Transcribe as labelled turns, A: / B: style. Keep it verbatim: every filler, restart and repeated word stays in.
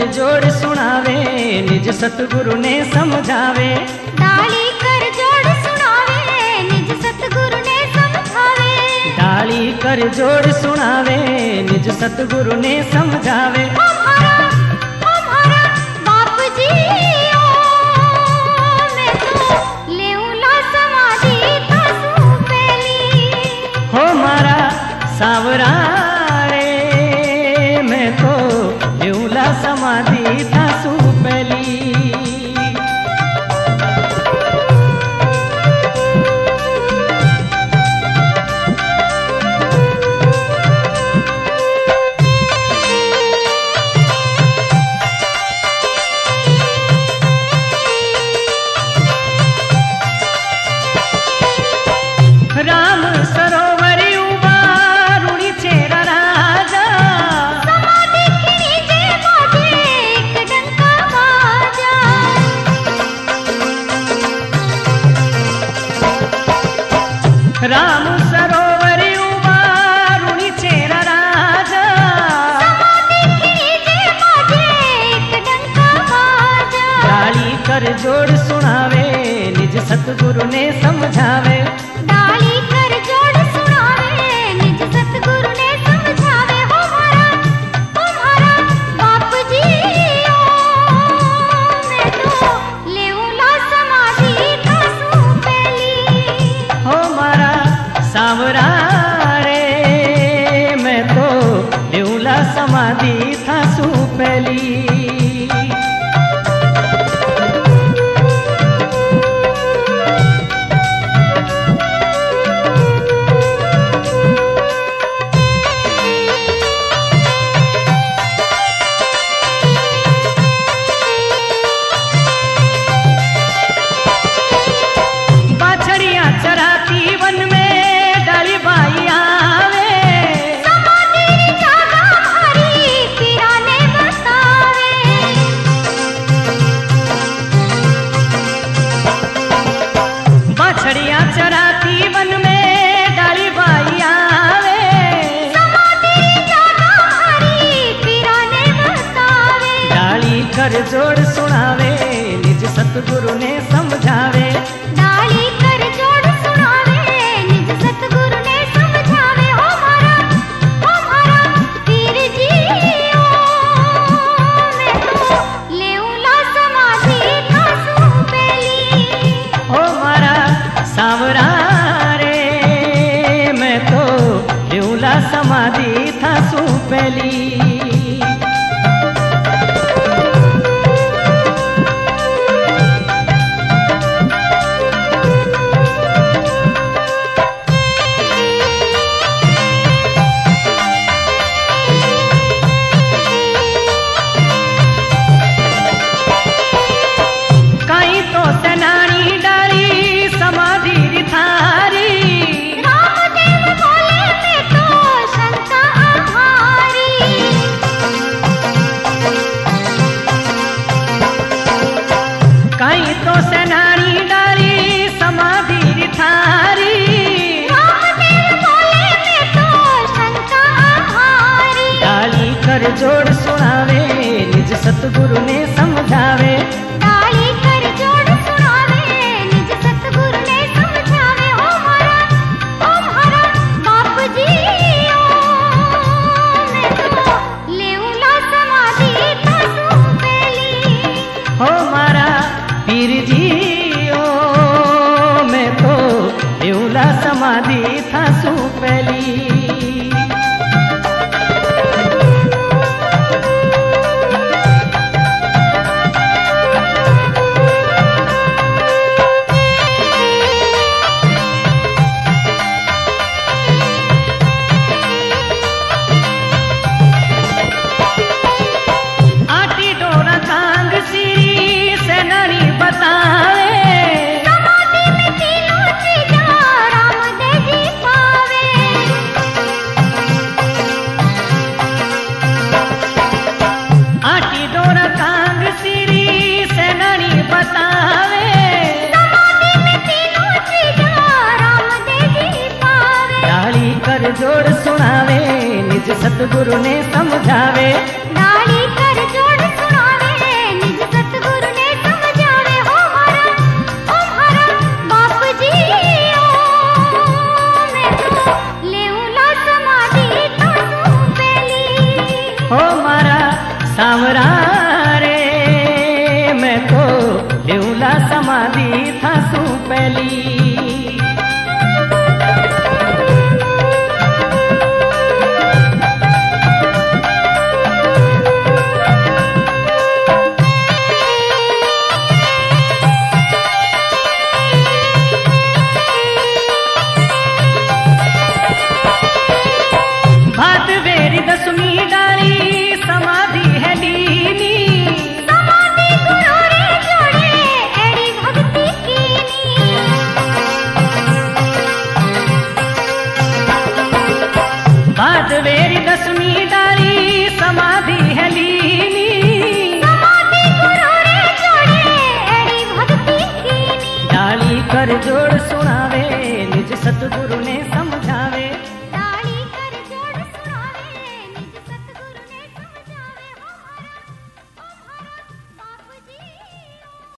A: जोड़ सुनावे निज सतगुरु ने समझावे।
B: डाली कर जोड़ सुनावे निज सतगुरु ने समझावे।
A: डाली कर जोड़ सुनावे निज सतगुरु ने समझावे।
B: हमारा हमारा बाप जी ओ मैं तो लेऊला समाधि थासू पहली।
A: हो मारा सावरा रे मैं तो लेऊला समाधि थासू पहली। राम सरोवर उबा रुणी चेरा राजा।
B: समाधि खिड़ीजे बाजे एक डंका बाजा।
A: राम सरोवर उबा रुणी चेरा राजा।
B: समाधि खिड़ीजे बाजे एक डंका बाजा।
A: डाली कर जोड़ सुनावे निज सतगुरु ने समझावे।
B: डाली कर जोड़ सुनावे निज सतगुरु ने समझावे। हो मारा हो मारा बाप जी ओ मैं तो लेऊला समाधि थासू पहली।
A: हो मारा सावरा रे मैं तो लेऊला समाधि थासू पहली। बाछड़ियां चराती वन में डाली बाई आवे।
B: समाधि जागा हमारी पीराने बतावे।
A: बाछड़ियां चराती वन में डाली बाई आवे।
B: समाधि जागा हमारी पीराने बतावे।
A: डाली कर जोड़ सुनावे निज सतगुरु ने समझावे।
B: डाली कर जोड़ सुनावे निज सतगुरु ने समझावे। हो मारा हो मारा पीर जी ओ मैं तो लेऊला समाधि थासू पहली।
A: हो मारा सावरा रे मैं तो लेऊला समाधि थासू पहली। कहीं तो सेनानी डाली समाधि थारी।
B: रामदेव बोले मैं तो शंका आहारी।
A: कहीं तो सेनानी डाली समाधि थारी।
B: रामदेव बोले मैं तो शंका आहारी।
A: डाली कर जोड़ सुनावे निज सतगुरु ने समझावे।
B: डाली कर जोड़ सुनावे निज सतगुरु ने समझावे। हो मारा हो मारा बाप जी ओ मैं तो लेऊला समाधि थासू पहली।
A: हो मारा पीर जी ओ मैं तो लेऊला समाधि थासू पहली। आटी डोरा तांग सिरी सेनानी बतावे।
B: समाधि में तीनों चीजा रामदेव जी पावे।
A: जोड़ सुनावे निज सतगुरु ने समझावे।
B: डाली कर जोड़ सुना
A: पहली। भादवेरी दसवीं डाली समाधि है लीनी,
B: समाधि गुरु रे जोड़े एड़ी भक्ति कीनी।
A: भादवेरी दस